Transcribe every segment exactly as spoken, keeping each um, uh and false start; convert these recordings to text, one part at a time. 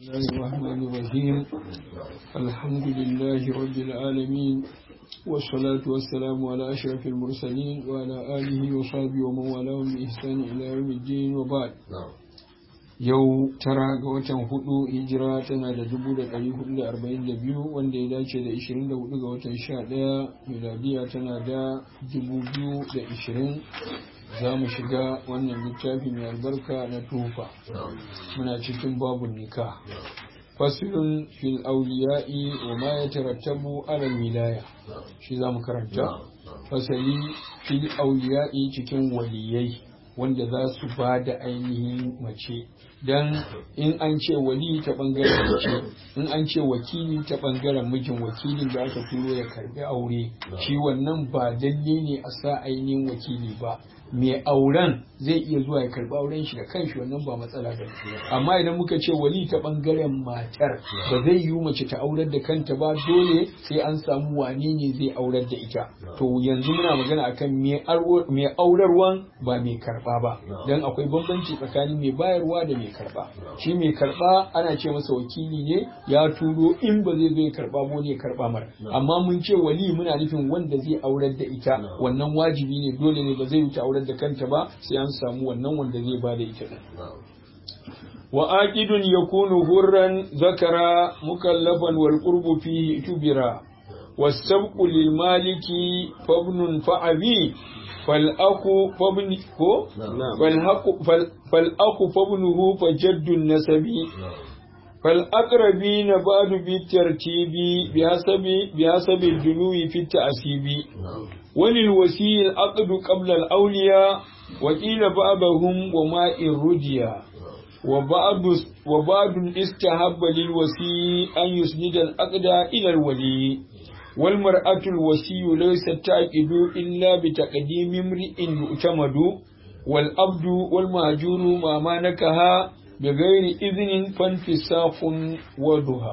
الله الرحمن الرحيم الحمد لله رب العالمين والصلاة والسلام على أشرف المرسلين وعلى آله وصحبه ومن والاهم بإحسان إلى يوم الدين وبعد yau tara ga watan hudu hijira tana da dubu da ɗari hudu da arba'in da biyu wanda ya dace da ishirin da hudu ga watan sha ɗaya miladiya tana da dubu biyu da ishirin za mu shiga wannan littafi mai albarka na tufa muna cikin babu nika fasilun fil auliya'i wa ma ya tarattabu ala wilaya shi za mu karanta fasali fil auliya'i cikin waliyai wanda za su ba da ainihin mace dan in an ce wali ta bangaren mace in an ce wakili ta bangaren mijin wakilin da aka turo ya karbi aure shi wannan ba dalle ne a sa ainihin wakili ba mai auren zai iya zuwa ya karbi auren shi da kanshi wannan ba matsala ba amma idan muka ce wali ta bangaren matar ba zai yi mace ta aurar da kanta ba dole sai an samu wane ne zai aurar da ita to yanzu muna magana akan mai aurarwan ba mai karba ba dan akwai bambanci tsakanin mai bayarwa da mai karba shi mai karba ana ce masa wakili ne ya turo in ba zai zo ya karba ba ne ya karba mar amma mun ce wali muna nufin wanda zai aurar da ita wannan wajibi ne dole ne ba zai wuce aurar da kanta ba sai an samu wannan wanda zai ba da ita din wa aqidun yakunu hurran zakara mukallafan wal qurbu fihi tubira was-sabqu lil maliki fabnun fa'abi fal aqu fabni ko fal haqu fal aqu fabnuhu fajaddun nasabi fal aqrabina ba'du bi tartibi bihasabi bihasabi al-dunuwi fi at-ta'sibi وللوسيء العقد قبل الأولياء وقيل بعضهم وماء الرجيا وبعض وبعض استحب للوسيء أن يسند العقد إلى الولي والمرأة الوسي ليست تعقد إلا بتقديم امرئ يؤتمد والعبد والمهجور ما مانكها بغير إذن فانفساخ وضها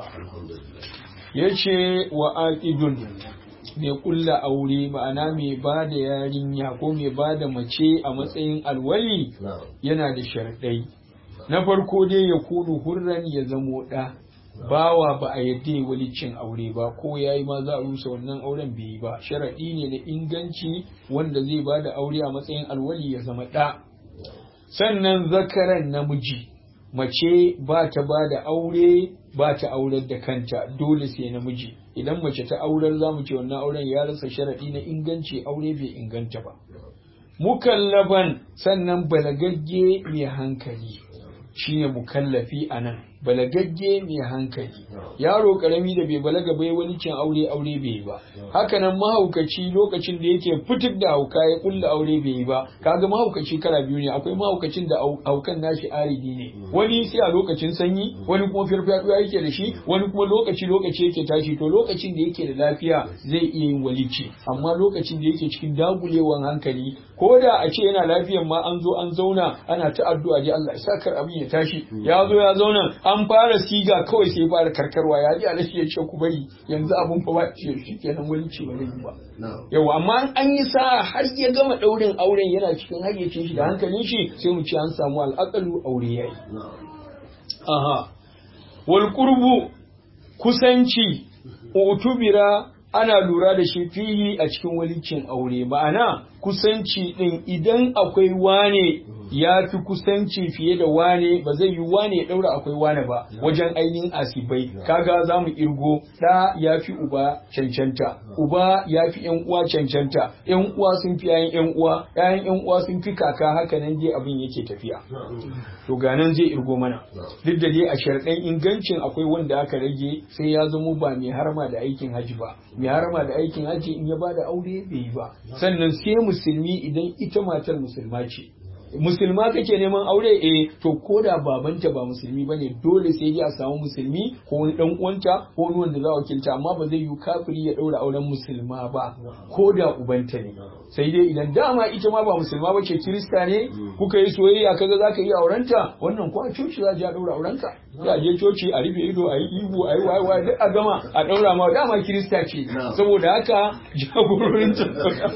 يشي وآكد mai kulla aure ma'ana mai ba da yarinya ko mai ba da mace a matsayin alwali yana da sharɗai na farko dai ya kudu hurran ya zamo ɗa bawa ba a yadda walicin aure ba ko ya yi ma za a rusa wannan auren bai yi ba sharaɗi ne na inganci wanda zai ba da aure a matsayin alwali ya zama ɗa sannan zakaran namiji mace ba ta ba da aure ba ta aurar da kanta dole sai namiji idan mace ta aurar za mu ce wannan auren ya rasa sharaɗi na inganci aure bai inganta ba mukallaban sannan balagagge mai hankali shine mukallafi anan balagagge mai hankali yaro karami da bai balaga bai wani cin aure aure bai yi ba hakanan mahaukaci lokacin da yake fitar da hauka ya kulla aure bai yi ba kaga mahaukaci kala biyu ne akwai mahaukacin da haukan nashi aridi ne wani sai a lokacin sanyi wani kuma firfiyatuwa yake da shi wani kuma lokaci lokaci yake tashi to lokacin da yake da lafiya zai iya yin walici amma lokacin da yake cikin dagulewan hankali ko da a ce yana lafiyan ma an zo an zauna ana ta addu'a ji Allah ya sakar abin ya tashi ya zo ya zauna an fara siga kawai sai fara karkarwa ya ji alashi ya ce ku bari yanzu abun fa ba ce shi kenan wani ce ba zai ba yawa amma an yi sa har ya gama daurin auren yana cikin hayyacin shi da hankalin shi sai mu ce an samu al'aqalu aure yayi aha wal qurbu kusanci utubira ana lura da shi fili a cikin walicin aure ma'ana kusanci din idan akwai wane ya fi kusanci fiye da wane ba zai yi wane ya daura akwai wane ba wajen ainihin asibai kaga za mu irgo ɗa ya fi uba cancanta uba ya fi yan uwa cancanta yan uwa sun fi yayan yan uwa yayan yan uwa sun fi kaka haka nan dai abin yake tafiya to ganan zai irgo mana duk da dai a sharɗan ingancin akwai wanda aka rage sai ya zamo ba mai harma da aikin haji ba mai harma da aikin haji in ya bada aure bai yi ba sannan sai musulmi idan ita matar musulma ce musulma kake neman aure eh to koda babanta ba musulmi bane dole sai dai a samu musulmi ko wani dan uwanta ko wani wanda za a wakilta amma ba zai yi kafiri ya daura auren musulma ba koda ubanta ne sai dai idan dama ita ma ba musulma bace kirista ne kuka yi soyayya kaga zaka yi aurenta wannan ko a coci za a daura aurenka sai a je coci a rufe ido a yi ihu a yi waye waye duk a gama a daura ma dama kirista ce saboda haka jagororin ta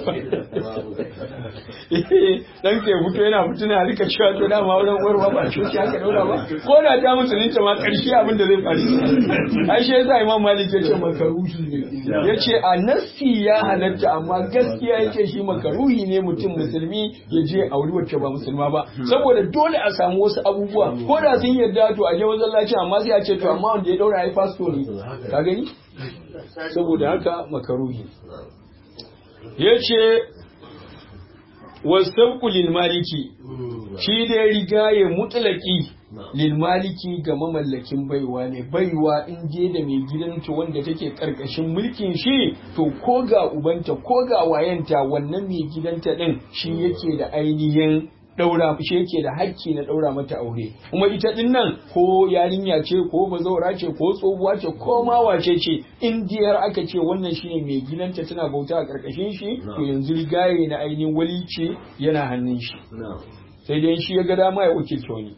dan ke fito yana mutuna rika cewa to dama wurin uwar ba coci aka daura ba ko da ta musulunta ma karshe abin da zai faru ai shi yasa Imam Malik ya ce makaruhi ne yace a nassi ya halatta amma gaskiya yake shi makaruhi ne mutum musulmi ya je auri wacce ba musulma ba saboda dole a samu wasu abubuwa ko da sun yarda to a je masallaci amma sai a ce to amma wanda ya daura ai pastor ne ka gani saboda haka makaruhi yace wasabqu lil maliki shi da rigaye mutlaki lil maliki ga mamallakin baiwa ne baiwa in je da mai gidanta wanda take karkashin mulkin shi to ko ga ubanta ko ga wayanta wannan mai gidanta din shi yake da ainihin daura shi yake da hakki na daura mata aure kuma ita din nan ko yarinya ce ko bazaura ce ko tsohuwa ce ko ma wace ce in diyar aka ce wannan shine mai gidanta tana bauta a karkashin shi to yanzu rigaye na ainihin walici yana hannun shi sai dai shi ya ga dama ya wakilta wani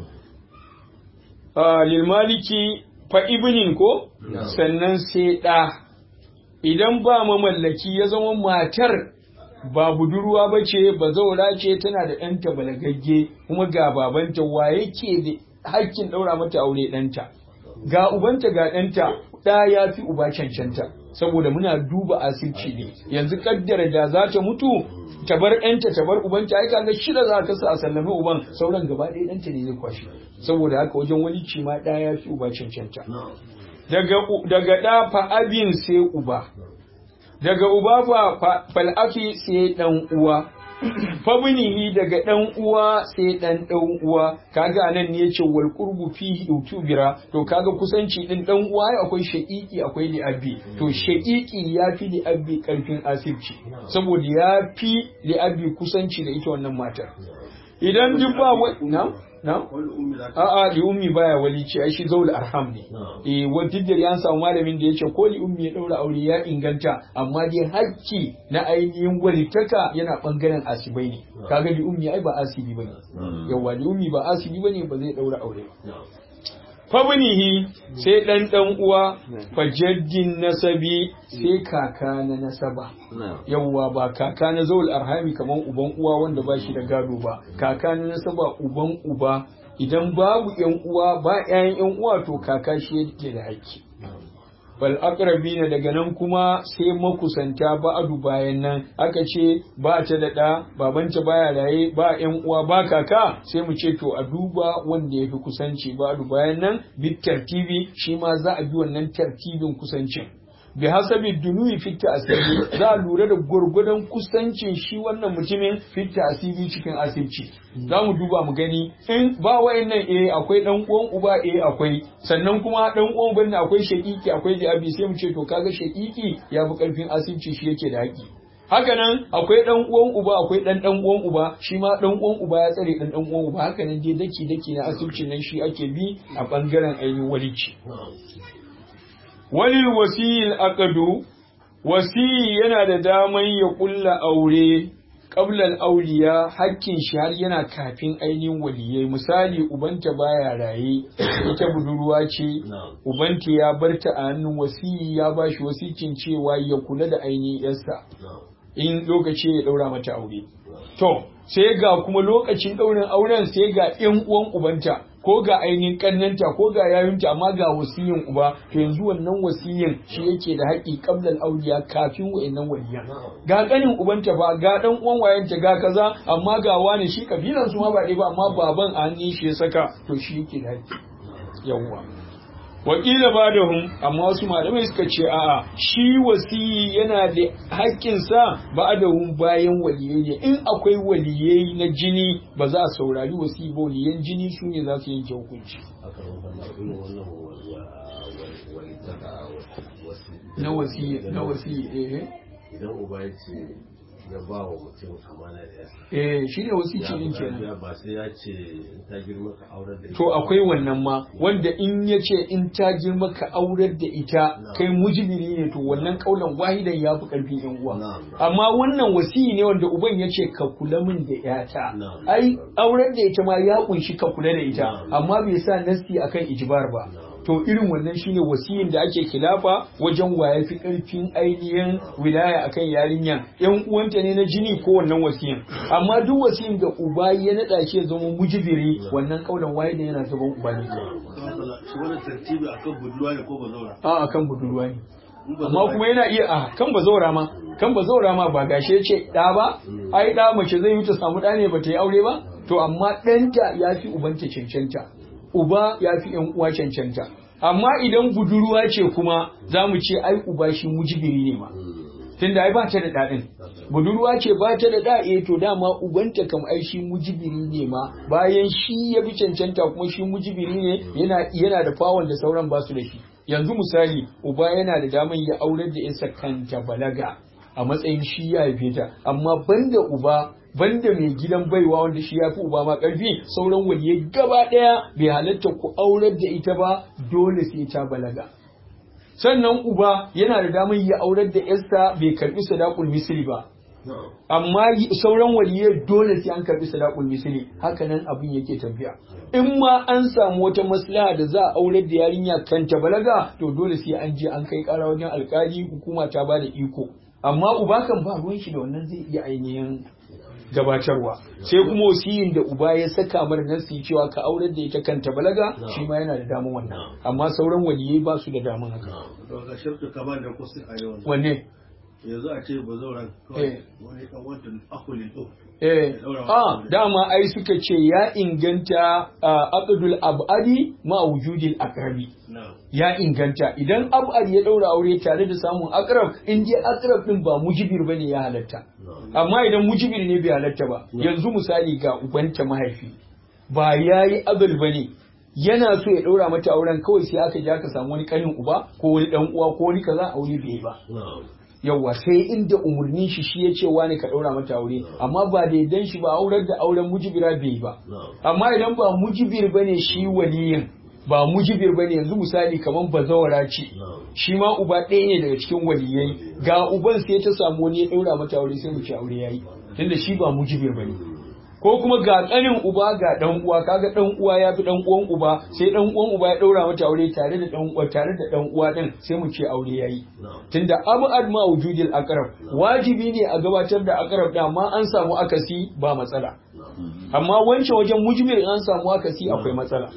lil maliki fa ibnin ko sannan sai da idan ba mamallaki ya zama matar ba budurwa ba ce ba zaura ce tana da ɗanta balagagge kuma ga babanta wa yake da hakkin ɗaura mata aure ɗanta ga ubanta ga ɗanta ɗa ya fi uba cancanta saboda muna duba asirci ne yanzu kaddara da za ta mutu ta bar ɗanta ta bar ubanta ai kaga shida za ka sa a sallami uban sauran gaba ɗaya ɗanta ne zai kwashe saboda haka wajen wani ci ma ɗa ya fi uba cancanta daga daga ɗa fa abin sai uba daga uba fa fal'afi sai dan uwa fabinihi daga dan uwa sai dan dan uwa kaga anan ne yace wal qurbu fihi utubira to kaga kusanci din dan uwa akwai shaqiqi akwai li'abbi to shaqiqi yafi li'abbi karfin asibci saboda yafi li'abbi kusanci da ita wannan matar idan duk ba na na a'a li ummi baya walici ai shi zaul arham ne eh wanda da ya samu malamin da yace ko li ummi ya daura aure ya inganta amma dai hakki na ainihin walitaka yana bangaren asibai ne kaga li ummi ai ba asibi bane yawa li ummi ba asibi bane ba zai daura aure fabnihi sai dan dan uwa fajaddin nasabi sai kaka na nasaba yawwa ba kaka na zaul arhami kaman uban uwa wanda ba shi da gado ba kaka na nasaba uban uba idan babu yan uwa ba ƴaƴan yan uwa to kaka shi yake da haƙƙi bal aqrabina daga nan kuma sai makusanta ba'adu bayan nan aka ce ba ta da da babanta baya raye ba ƴan uwa ba kaka sai mu ce to a duba wanda yafi kusanci ba'adu bayan nan bit tartibi shi ma za a bi wannan tartibin kusancin bi hasabi dunuyi fit ta'sibi za a lura da gurgudan kusancin shi wannan mutumin fit ta'sibi cikin asibci za mu duba mu gani in ba wayannan eh akwai dan uwan uba eh akwai sannan kuma dan uwan uban akwai shaqiqi akwai da abi sai mu ce to kaga shaqiqi ya fi karfin asibci shi yake da haƙi haka nan akwai dan uwan uba akwai dan dan uwan uba shi ma dan uwan uba ya tsare dan dan uwan uba haka nan dai daki daki na asibcin nan shi ake bi a bangaren ainihin walici walil wasiyil aqdu wasiyi yana da daman ya kulla aure qablal auliya hakkin shi har yana kafin ainihin waliyai misali ubanta baya raye ita budurwa ce ubanta ya barta a hannun wasiyi ya bashi wasicin cewa ya kula da ainihin yarsa in lokaci ya daura mata aure to sai ga kuma lokacin daurin auren sai ga ƴan uwan ubanta ko ga ainihin kannanta ko ga yayunta amma ga wasiyin uba to yanzu wannan wasiyin shi yake da haƙi qablal auliya kafin wayannan waliyan ga kanin ubanta ba ga dan uwan wayanta ga kaza amma ga wani shi kabilan su ma ba dai ba amma baban a hannun shi ya saka to shi yake da haƙi yawwa wakila ba da hun amma wasu malamai suka ce a'a shi wasiyi yana da haƙƙinsa ba da hun bayan waliyai ne in akwai waliyai na jini ba za a saurari wasiyi ba waliyan jini su ne za su yanke hukunci na wasiyi na wasiyi eh idan uba ya ce ya ba wa mutum amana da yasa eh shine wasici din kenan ba sai ya ce in ta girma ka aurar da ita to akwai wannan ma wanda in ya ce in ta girma ka aurar da ita kai mujibiri ne to wannan kaulan wahidan ya fi karfin yan uwa amma wannan wasiyi ne wanda uban ya ce ka kula min da yata ai aurar da ita ma ya kunshi ka kula da ita amma bai sa nasi akan ijbar ba to irin wannan shine wasiyin da ake khilafa wajen waye fi karfin ainihin wilaya akan yarinya yan uwanta ne na jini ko wannan wasiyin amma duk wasiyin da uba ya nada shi ya zama mujibiri wannan kaulan waye da yana gaban uba ne shi wannan tartibi akan budurwa ne ko bazawara a akan budurwa ne amma kuma yana iya a kan bazawara ma kan bazawara ma ba gashe ce da ba ai da mace zai yi ta samu da ne ba ta yi aure ba to amma ɗanta ya fi ubanta cancanta uba ya fi ‘yan uwa cancanta, amma idan budurwa ce kuma za mu ce ai uba shi mujibiri ne ma, tunda ai ba ta da daɗin. Budurwa ce ba ta da daɗe to dama ubanta kam ai shi mujibiri ne ma, bayan shi ya fi cancanta kuma shi mujibiri ne yana, yana da fawon da sauran ba su da shi. Yanzu misali, uba yana da daman ya aurar da ‘yarsa kanta balaga a matsayin shi ya haife ta, amma banda uba banda mai gidan baiwa wanda shi ya fi uba ma ƙarfi sauran waliyai gaba ɗaya bai halatta ku aurar da ita ba dole sai ta balaga sannan uba yana da damar ya aurar da yarsa bai karbi sadaqul misli ba amma sauran waliyai dole sai an karbi sadaqul misli haka nan abin yake tafiya in ma an samu wata maslaha da za a aurar da yarinya kan ta balaga to dole sai an je an kai ƙara wajen alƙali hukuma ta ba da iko amma uba kan ba ruwan shi da wannan zai iya ainihin gabatarwa sai kuma wasiyin da uba ya saka mar nasi cewa ka aurar da ita kanta balaga shi ma yana da damun wannan amma sauran waliyai ba su da damun haka to ga shirka kama da kusa a yau wanne yanzu a ce bazauran kawai wani kan wanda akulin to eh ah dama ai suka ce ya inganta aqdul abadi ma wujudil aqrabi ya inganta idan abad ya daura aure tare da samun aqrab in dai aqrab din ba mujibir bane ya halatta amma idan mujibir ne bai halatta ba yanzu misali ga ubanta mahaifi ba yayi abul bane yana so ya daura mata auren kawai sai aka je aka samu wani kanin uba ko wani dan uwa ko wani kaza aure bai ba yawwa sai inda umurnin shi shi ya ce wani ka daura mata aure amma ba da idan shi ba aurar da auren mujibira bai ba amma idan ba mujibir bane shi waliyin ba mujibir bane yanzu misali kaman bazawara ce shi ma uba ɗaya ne daga cikin waliyai ga uban sai ta samu wani ya daura mata aure sai mu ci aure yayi tunda shi ba mujibir bane ko kuma ga ƙanin uba ga dan uwa kaga dan uwa ya fi dan uwan uba sai dan uwan uba ya daura mata aure tare da dan uwa tare da dan uwa din sai mu ce aure yayi tunda abu adma wujudil aqrab wajibi ne a gabatar da aqrab da amma an samu akasi ba matsala amma wancan wajen mujmir an samu akasi akwai matsala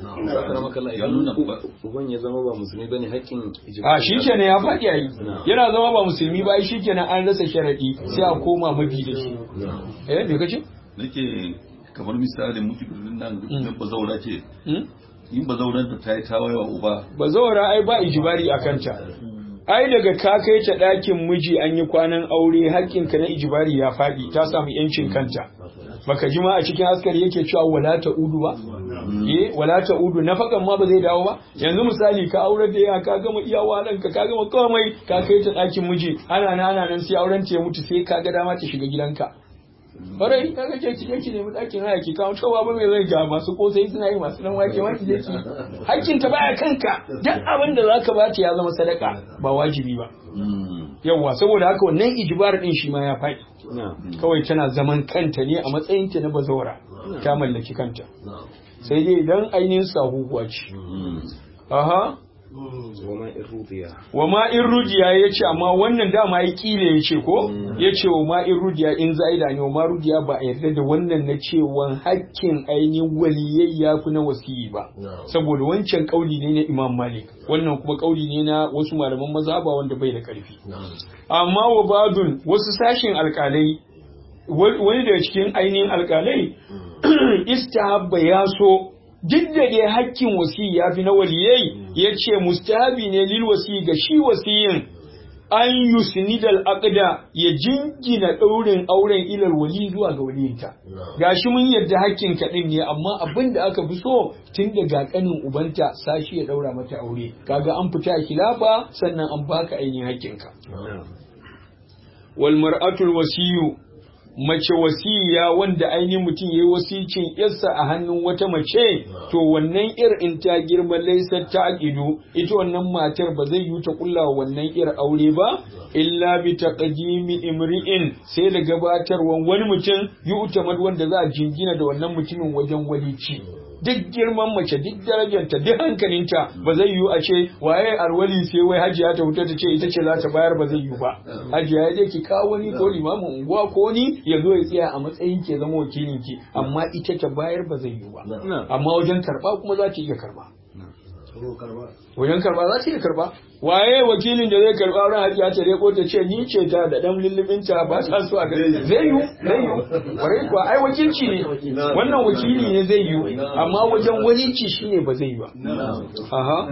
uban ya zama ba musulmi bane hakkin a shikenan ya faɗi yayi yana zama ba musulmi ba shikenan an rasa sharadi sai a koma mabi da shi eh me kace nake kamar misalin muke birnin nan idan bazaura ce in bazauran da ta yi tawayewa uba bazaura ai ba ijibari a kanta ai daga ka kai ta ɗakin miji an yi kwanan aure haƙƙinka na ijibari ya faɗi ta samu yancin kanta baka ji ma a cikin askari yake cewa wala ta udu ba eh wala ta udu nafakan ma ba zai dawo ba yanzu misali ka aurar da ya ka gama iyawa nan ka ka gama komai ka kai ta ɗakin miji ana nan ana nan sai auren ta ya mutu sai ka ga dama ta shiga gidanka Barai ka kake ki ki nemi ɗakin haya ki kawo cewa ba mai zai ga masu kosai suna yi masu dan wake ma ki je ki hakkin ta baya kanka duk abin da zaka ba ta ya zama sadaka ba wajibi ba yawa saboda haka wannan ijbar din shi ma ya faɗi kawai tana zaman kanta ne a matsayin ta na bazawara ta mallaki kanta sai dai idan ainihin sahuwa ce aha wa ma in rudiya ya ce amma wannan dama ya kile ya ce ko ya ce wa ma in rudiya in za'ida ne wa ma rudiya ba a yarda da wannan na cewan hakkin ainihin waliyai ya fi na wasiyi ba saboda wancan kauli ne na imam malik wannan kuma kauli ne na wasu malaman mazhaba wanda bai da karfi amma wa badun wasu sashin alkalai wani daga cikin ainihin alkalai istahabba ya so duk da dai hakkin wasi ya fi na waliyai ya ce mustahabi ne lil wasi ga shi wasiyin an yusnidal aqda ya jingina daurin auren ilal wali zuwa ga waliyinta gashi mun yadda hakkin ka din ne amma abin da aka fi so tun daga kanin ubanta sashi ya daura mata aure kaga an fita khilafa sannan an baka ainihin hakkin ka wal mar'atul wasiyu mace wasiya wanda ainihin mutum yayi wasicin yarsa a hannun wata mace to wannan ir in ta girma laisa ta aqidu ita wannan matar ba zai yi ta kulla wannan ir aure ba illa bi taqdimi imri'in sai da gabatarwan wani mutum yu'tamad wanda za a jingina da wannan mutumin wajen walici duk girman mace duk darajarta duk hankalinta ba zai yiwu a ce waye alwali sai wai hajiya ta wuta ta ce ita ce za ta bayar ba zai yiwu ba hajiya ya je ki kawo ni ko limamin unguwa ko ni ya zo ya tsaya a matsayin ke zama wakilin ki amma ita ta bayar ba zai yiwu ba amma wajen karba kuma za ta iya karba wajen karba za ta iya karba waye wakilin da zai karba ran hajiya ta reko ta ce ni ce ta da dan lullubinta ba ta so a gare zai yiwu zai yiwu bare kuwa ai wakilci ne wannan wakili ne zai yiwu amma wajen walici shine ba zai yi ba aha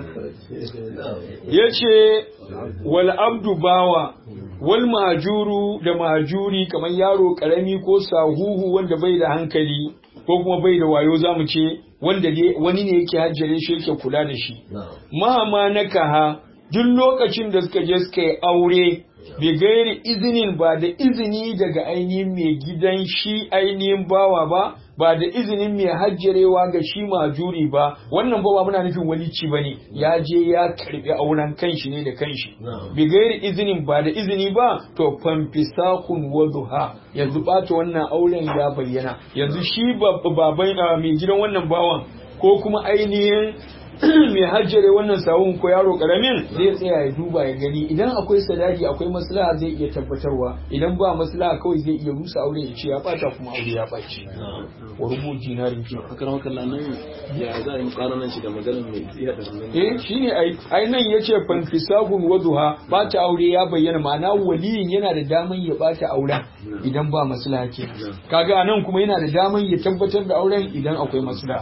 yace wal abdu bawa wal mahjuru da mahjuri kamar yaro karami ko sahuhu wanda bai da hankali ko kuma bai da wayo zamu ce wanda wani ne yake hajjare shi yake kula da shi mahama nakaha duk lokacin da suka je suka yi aure bai gairi izinin ba da izini daga ainihin mai gidan shi ainihin bawa ba ba da izinin mai hajjarewa ga shi majuri ba wannan ba muna nufin walici ba ne ya je ya karbi auren kanshi ne da kanshi bai gairi izinin ba da izini ba to famfisakun waduha yanzu bata wannan auren ya bayyana yanzu shi baban mai gidan wannan bawan ko kuma ainihin mai hajjare wannan sawun ko yaro karamin zai tsaya ya duba ya gani idan akwai sadaki akwai maslaha zai iya tabbatarwa idan ba maslaha kawai zai iya rusa aure ya ce ya bata kuma aure ya baci wa rubu dinarin ki akan haka nan ya za a yi karanan shi da maganar mai iya da nan eh shine ai ai nan yace fanfisahun waduha bata aure ya bayyana ma'ana waliyin yana da daman ya bata auren idan ba maslaha ke kaga nan kuma yana da daman ya tabbatar da auren idan akwai maslaha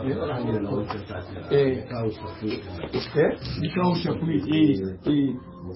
eh kawo shafi eh kawo shafi eh eh